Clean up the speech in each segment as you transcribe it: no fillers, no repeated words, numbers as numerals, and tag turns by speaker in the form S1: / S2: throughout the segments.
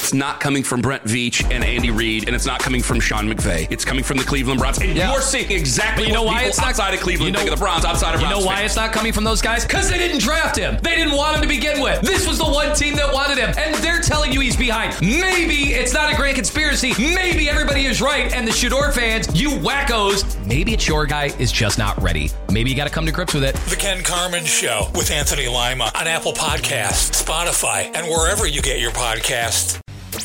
S1: it's not coming from Brent Veach and Andy Reid, and it's not coming from Sean McVay. It's coming from the Cleveland Browns. And you're seeing exactly what people outside of Cleveland think of the Browns, outside of Browns.
S2: You know why it's not coming from those guys? Because they didn't draft him. They didn't want him to begin with. This was the one team that wanted him, and they're telling you he's behind. Maybe it's not a grand conspiracy. Maybe everybody is right, and the Shador fans, you wackos, maybe it's your guy is just not ready. Maybe you got to come to grips with it.
S3: The Ken Carman Show with Anthony Lima on Apple Podcasts, Spotify, and wherever you get your podcasts.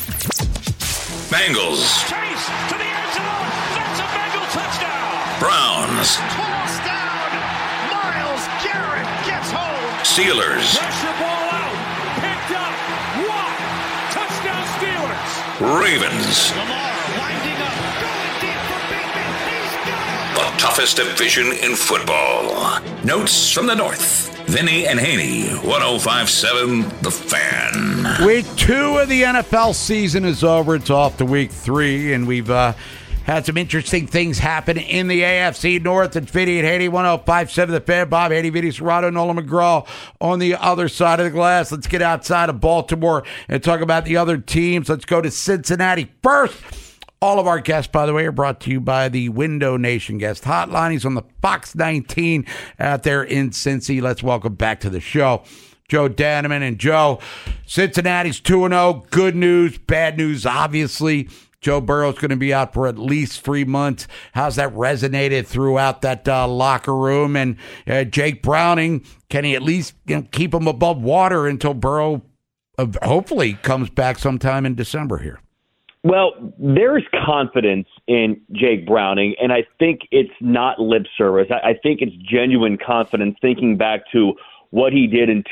S4: Bengals.
S5: Chase to the end zone. That's a Bengal touchdown.
S4: Browns.
S5: Toss down. Myles Garrett gets home.
S4: Steelers.
S5: Pressure ball out. Picked up. Watt. Touchdown Steelers.
S4: Ravens.
S5: Lamar winding up. Going deep for Bateman. He's got
S4: The toughest division in football. Notes from the North. Vinny and Haney, 105.7 The Fan.
S6: Week 2 of the NFL season is over. It's off to week 3, and we've had some interesting things happen in the AFC North. It's Vinny and Haney, 105.7 The Fan. Bob Haney, Vinny Serrato, Nolan McGraw on the other side of the glass. Let's get outside of Baltimore and talk about the other teams. Let's go to Cincinnati first. All of our guests, by the way, are brought to you by the Window Nation Guest Hotline. He's on the Fox 19 out there in Cincy. Let's welcome back to the show Joe Danneman. And Joe, Cincinnati's 2-0. Good news, bad news, obviously. Joe Burrow's going to be out for at least 3 months. How's that resonated throughout that locker room? And Jake Browning, can he at least keep him above water until Burrow hopefully comes back sometime in December here?
S7: Well, there's confidence in Jake Browning, and I think it's not lip service. I think it's genuine confidence, thinking back to what he did in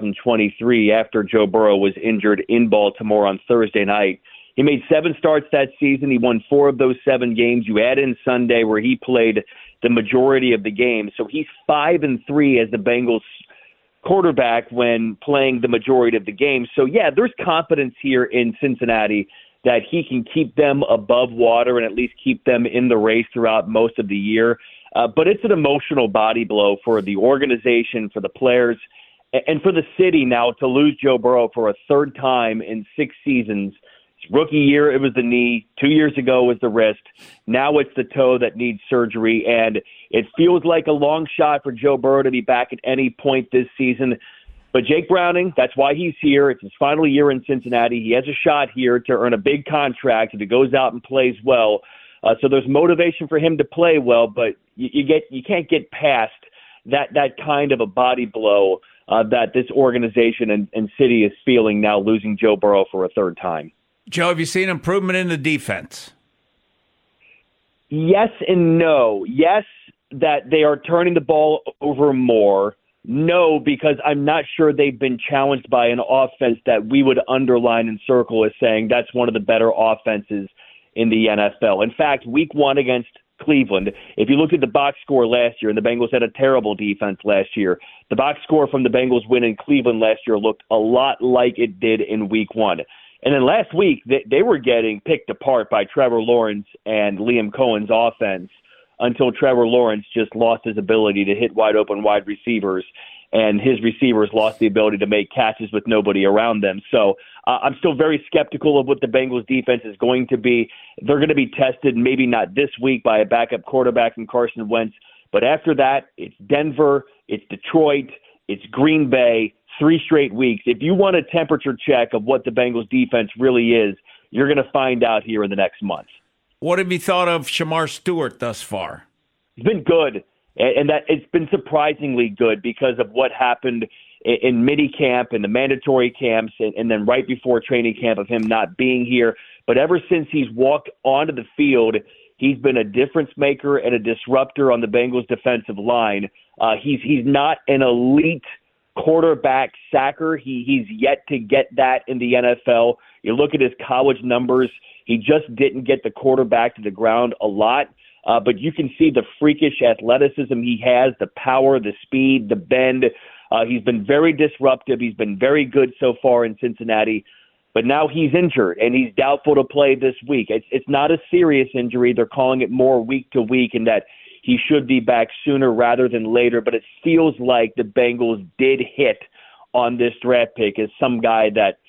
S7: 2023 after Joe Burrow was injured in Baltimore on Thursday night. He made 7 starts that season. He won 4 of those 7 games. You add in Sunday where he played the majority of the game. So he's 5-3 as the Bengals quarterback when playing the majority of the game. So, yeah, there's confidence here in Cincinnati that he can keep them above water and at least keep them in the race throughout most of the year. But it's an emotional body blow for the organization, for the players, and for the city now to lose Joe Burrow for a third time in 6 seasons. His rookie year, it was the knee. 2 years ago was the wrist. Now it's the toe that needs surgery. And it feels like a long shot for Joe Burrow to be back at any point this season. But Jake Browning, that's why he's here. It's his final year in Cincinnati. He has a shot here to earn a big contract if he goes out and plays well. So there's motivation for him to play well, but you can't get past that kind of a body blow that this organization and city is feeling now, losing Joe Burrow for a third time.
S8: Joe, have you seen improvement in the defense?
S7: Yes and no. Yes, that they are turning the ball over more. No, because I'm not sure they've been challenged by an offense that we would underline and circle as saying that's one of the better offenses in the NFL. In fact, week 1 against Cleveland, if you looked at the box score last year, and the Bengals had a terrible defense last year, the box score from the Bengals win in Cleveland last year looked a lot like it did in week 1. And then last week, they were getting picked apart by Trevor Lawrence and Liam Cohen's offense until Trevor Lawrence just lost his ability to hit wide open wide receivers, and his receivers lost the ability to make catches with nobody around them. So I'm still very skeptical of what the Bengals defense is going to be. They're going to be tested, maybe not this week, by a backup quarterback in Carson Wentz. But after that, it's Denver, it's Detroit, it's Green Bay, 3 straight weeks. If you want a temperature check of what the Bengals defense really is, you're going to find out here in the next month.
S8: What have you thought of Shamar Stewart thus far?
S7: It's been good, and that it's been surprisingly good because of what happened in mini-camp and the mandatory camps and then right before training camp of him not being here. But ever since he's walked onto the field, he's been a difference maker and a disruptor on the Bengals defensive line. He's not an elite quarterback sacker. He's yet to get that in the NFL. You look at his college numbers, he just didn't get the quarterback to the ground a lot. But you can see the freakish athleticism he has, the power, the speed, the bend. He's been very disruptive. He's been very good so far in Cincinnati. But now he's injured, and he's doubtful to play this week. It's not a serious injury. They're calling it more week to week, and that he should be back sooner rather than later. But it feels like the Bengals did hit on this draft pick as some guy that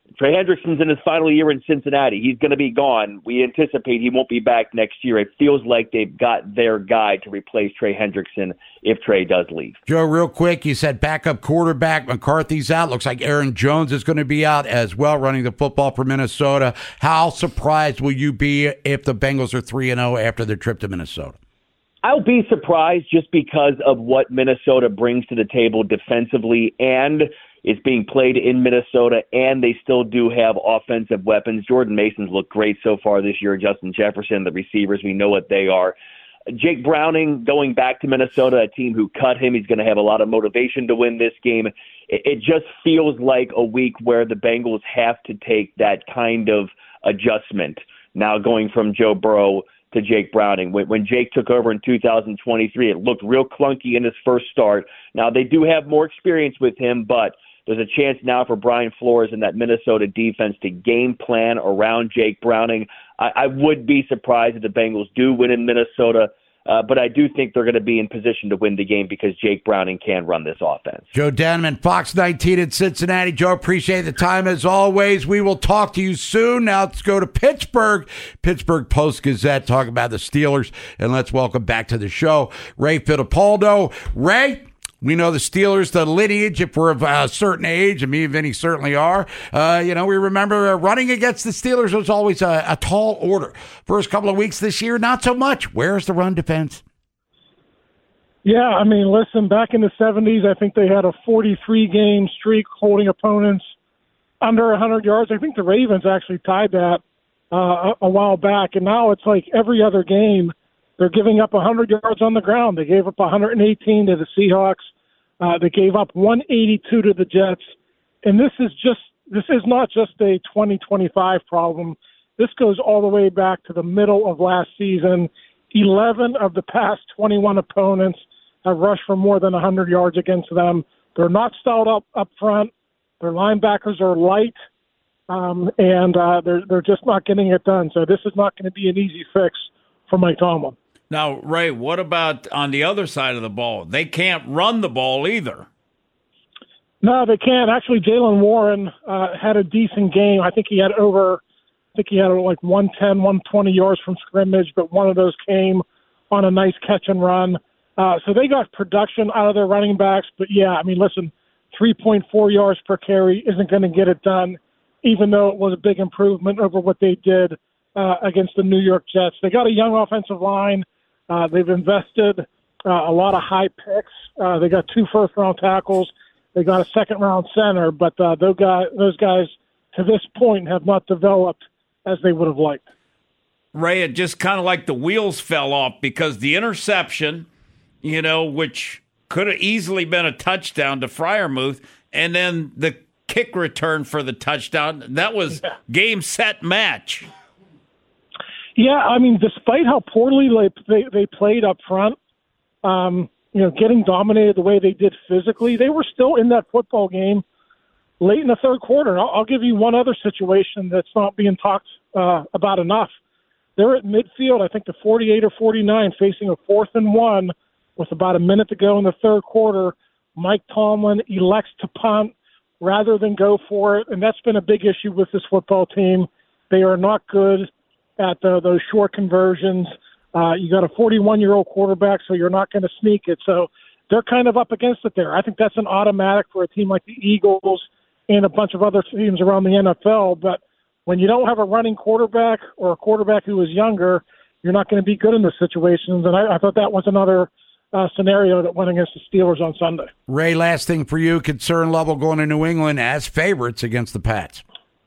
S7: Trey Hendrickson's in his final year in Cincinnati. He's going to be gone. We anticipate he won't be back next year. It feels like they've got their guy to replace Trey Hendrickson if Trey does leave.
S6: Joe, real quick, you said backup quarterback McCarthy's out. Looks like Aaron Jones is going to be out as well, running the football for Minnesota. How surprised will you be if the Bengals are 3-0 after their trip to Minnesota?
S7: I'll be surprised just because of what Minnesota brings to the table defensively, and it's being played in Minnesota, and they still do have offensive weapons. Jordan Mason's looked great so far this year. Justin Jefferson, the receivers, we know what they are. Jake Browning going back to Minnesota, a team who cut him. He's going to have a lot of motivation to win this game. It just feels like a week where the Bengals have to take that kind of adjustment now going from Joe Burrow to Jake Browning. When Jake took over in 2023, it looked real clunky in his first start. Now, they do have more experience with him, but there's a chance now for Brian Flores and that Minnesota defense to game plan around Jake Browning. I would be surprised if the Bengals do win in Minnesota, but I do think they're going to be in position to win the game because Jake Browning can run this offense.
S6: Joe Danneman, Fox 19 in Cincinnati. Joe, appreciate the time as always. We will talk to you soon. Now let's go to Pittsburgh. Pittsburgh Post-Gazette, talk about the Steelers, and let's welcome back to the show Ray Fittipaldo. Ray, we know the Steelers, the lineage, if we're of a certain age, and me and Vinny certainly are. We remember running against the Steelers was always a tall order. First couple of weeks this year, not so much. Where's the run defense?
S9: Yeah, I mean, listen, back in the 70s, I think they had a 43-game streak holding opponents under 100 yards. I think the Ravens actually tied that a while back, and now it's like every other game they're giving up 100 yards on the ground. They gave up 118 to the Seahawks. They gave up 182 to the Jets. And this is not just a 2025 problem. This goes all the way back to the middle of last season. 11 of the past 21 opponents have rushed for more than 100 yards against them. They're not stout up front. Their linebackers are light, and they're just not getting it done. So this is not going to be an easy fix for Mike Tomlin.
S8: Now, Ray, what about on the other side of the ball? They can't run the ball either.
S9: No, they can't. Actually, Jaylen Warren had a decent game. I think he had like 110, 120 yards from scrimmage, but one of those came on a nice catch and run. So they got production out of their running backs. But, yeah, I mean, listen, 3.4 yards per carry isn't going to get it done, even though it was a big improvement over what they did against the New York Jets. They got a young offensive line. They've invested a lot of high picks. They got 2 first-round tackles. They got a second-round center, but those guys, to this point, have not developed as they would have liked.
S8: Ray, it just kind of like the wheels fell off because the interception, which could have easily been a touchdown to Freiermuth, and then the kick return for the touchdown, that was game, set, match.
S9: Yeah, I mean, despite how poorly they played up front, getting dominated the way they did physically, they were still in that football game late in the third quarter. I'll give you one other situation that's not being talked about enough. They're at midfield, I think the 48 or 49, facing a 4th and 1 with about a minute to go in the third quarter. Mike Tomlin elects to punt rather than go for it, and that's been a big issue with this football team. They are not good at those short conversions. You got a 41-year-old quarterback, so you're not going to sneak it. So they're kind of up against it there. I think that's an automatic for a team like the Eagles and a bunch of other teams around the NFL. But when you don't have a running quarterback or a quarterback who is younger, you're not going to be good in those situations. And I thought that was another scenario that went against the Steelers on Sunday.
S6: Ray, last thing for you, concern level going to New England as favorites against the Pats.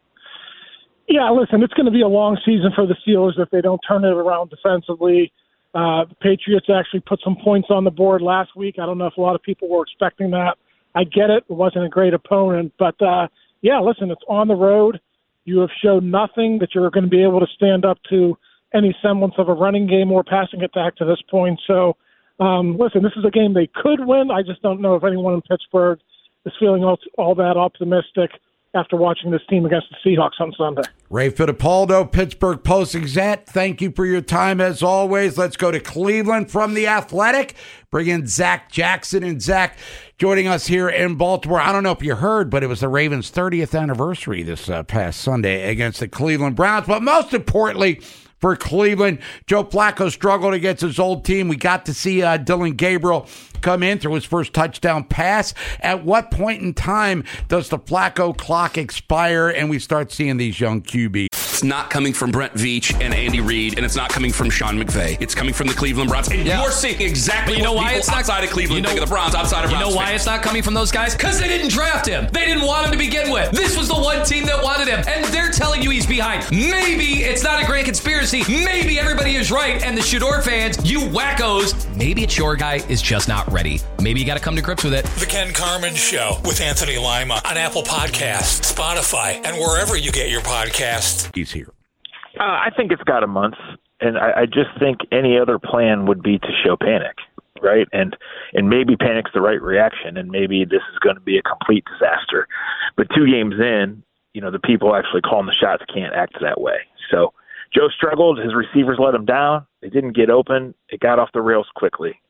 S9: Yeah, listen, it's going to be a long season for the Steelers if they don't turn it around defensively. The Patriots actually put some points on the board last week. I don't know if a lot of people were expecting that. I get it. It wasn't a great opponent. But, listen, it's on the road. You have shown nothing that you're going to be able to stand up to any semblance of a running game or passing attack to this point. So, listen, this is a game they could win. I just don't know if anyone in Pittsburgh is feeling all that optimistic. after watching this team against the Seahawks on Sunday.
S6: Ray Fittipaldo, Pittsburgh Post-Gazette, thank you for your time as always. Let's go to Cleveland from The Athletic. Bring in Zach Jackson. And Zach, joining us here in Baltimore. I don't know if you heard, but it was the Ravens' 30th anniversary this past Sunday against the Cleveland Browns. But most importantly, for Cleveland, Joe Flacco struggled against his old team. We got to see Dylan Gabriel come in through his first touchdown pass. At what point in time does the Flacco clock expire and we start seeing these young QBs?
S1: It's not coming from Brent Veach and Andy Reid, and it's not coming from Sean McVay. It's coming from the Cleveland Browns. And you're seeing exactly what people outside of Cleveland think of the Browns, outside of Browns.
S2: You know why it's not coming from those guys? Because they didn't draft him. They didn't want him to begin with. This was the one team that wanted him, and they're telling you he's behind. Maybe it's not a grand conspiracy. Maybe everybody is right, and the Shador fans, you wackos, maybe it's your guy is just not ready. Maybe you got to come to grips with it.
S3: The Ken Carman Show with Anthony Lima on Apple Podcasts, Spotify, and wherever you get your podcasts.
S6: He's here.
S10: I think it's got a month, and I just think any other plan would be to show panic, right? And maybe panic's the right reaction, and maybe this is going to be a complete disaster. But 2 games in, the people actually calling the shots can't act that way. So Joe struggled. His receivers let him down. They didn't get open. It got off the rails quickly.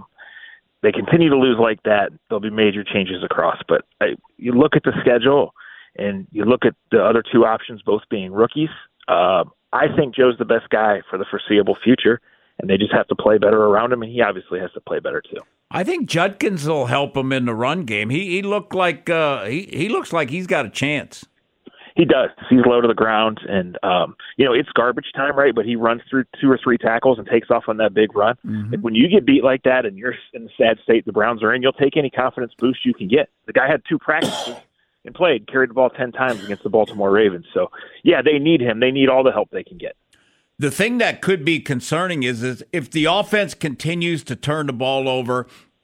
S10: They continue to lose like that. There'll be major changes across. But you look at the schedule, and you look at the other 2 options, both being rookies. I think Joe's the best guy for the foreseeable future, and they just have to play better around him, and he obviously has to play better too.
S8: I think Judkins will help him in the run game. He looked like he looks like he's got a chance.
S10: He does. He's low to the ground, and it's garbage time, right? But he runs through 2 or 3 tackles and takes off on that big run. Mm-hmm. Like when you get beat like that, and you're in the sad state the Browns are in, you'll take any confidence boost you can get. The guy had 2 practices. And carried the ball 10 times against the Baltimore Ravens. So, yeah, they need him. They need all the help they can get.
S8: The thing that could be concerning is if the offense continues to turn the ball over,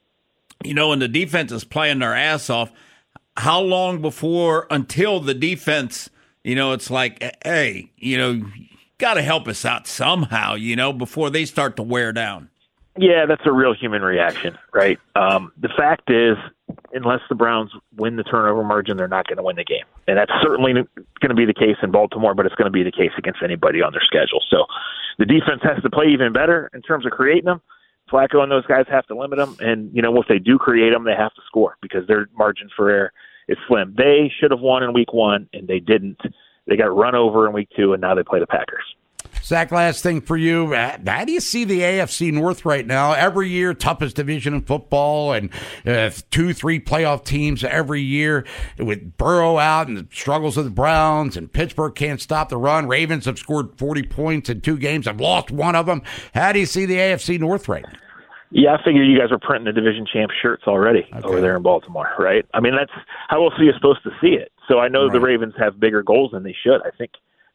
S8: and the defense is playing their ass off, how long until the defense, it's like, hey, got to help us out somehow, before they start to wear down.
S10: Yeah, that's a real human reaction, right? The fact is, unless the Browns win the turnover margin, they're not going to win the game. And that's certainly going to be the case in Baltimore, but it's going to be the case against anybody on their schedule. So the defense has to play even better in terms of creating them. Flacco and those guys have to limit them. And, if they do create them, they have to score because their margin for error is slim. They should have won in week 1, and they didn't. They got run over in week 2, and now they play the Packers.
S6: Zach, last thing for you. How do you see the AFC North right now? Every year, toughest division in football, and 2-3 playoff teams every year with Burrow out and the struggles of the Browns, and Pittsburgh can't stop the run. Ravens have scored 40 points in 2 games. Have lost one of them. How do you see the AFC North right now?
S10: Yeah, I figure you guys are printing the division champ shirts already over there in Baltimore, right? I mean, that's how else are you supposed to see it? So I know the Ravens have bigger goals than they should. I think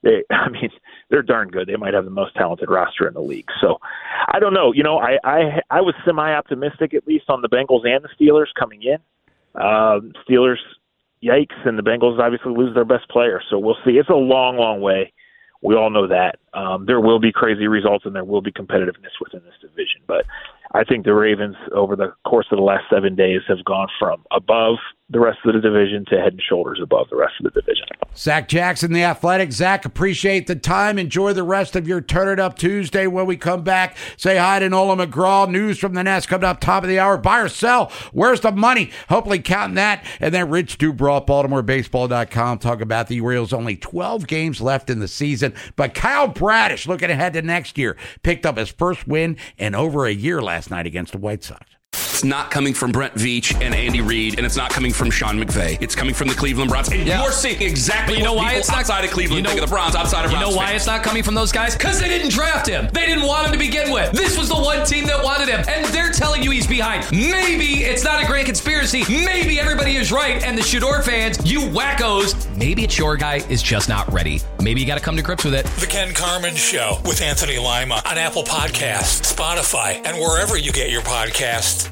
S10: they're darn good. They might have the most talented roster in the league. So I don't know. I was semi-optimistic, at least on the Bengals and the Steelers coming in. Steelers, yikes, and the Bengals obviously lose their best player. So we'll see. It's a long, long way. We all know that. There will be crazy results and there will be competitiveness within this division. But I think the Ravens, over the course of the last 7 days, have gone from above the rest of the division to head and shoulders above the rest of the division.
S6: Zach Jackson, The Athletic. Zach, appreciate the time. Enjoy the rest of your Turn It Up Tuesday. When we come back, say hi to Nolan McGraw. News from the Nest coming up top of the hour. Buy or sell? Where's the money? Hopefully counting that. And then Rich Dubroff, BaltimoreBaseball.com, talk about the Orioles. Only 12 games left in the season. But Kyle Bradish, looking ahead to next year, picked up his first win in over a year last night against the White Sox.
S1: It's not coming from Brent Veach and Andy Reid, and it's not coming from Sean McVay. It's coming from the Cleveland Browns. And you're seeing exactly what people outside of Cleveland think of the Browns, outside of Browns.
S2: You know why it's not coming from those guys? Because they didn't draft him. They didn't want him to begin with. This was the one team that wanted him, and they're telling you he's behind. Maybe it's not a grand conspiracy. Maybe everybody is right, and the Shador fans, you wackos, maybe it's your guy is just not ready. Maybe you got to come to grips with it.
S3: The Ken Carman Show with Anthony Lima on Apple Podcasts, Spotify, and wherever you get your podcasts.